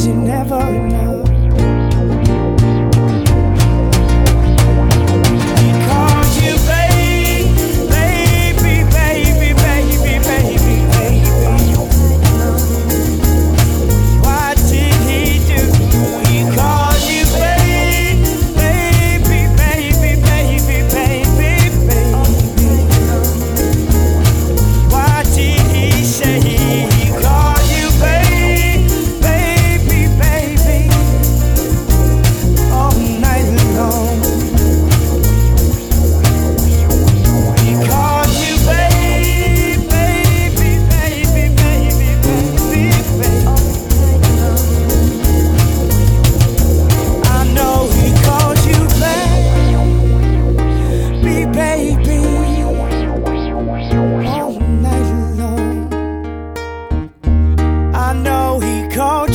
you're never enough. He calls you baby, baby, baby, baby, baby, baby. What did he do? He calls you baby, baby, baby, baby, baby, baby. What did he say? He called you baby, baby, baby, all night long. He called you baby, baby, baby, baby, baby, baby. I know he called you baby, baby, all night long. I know he called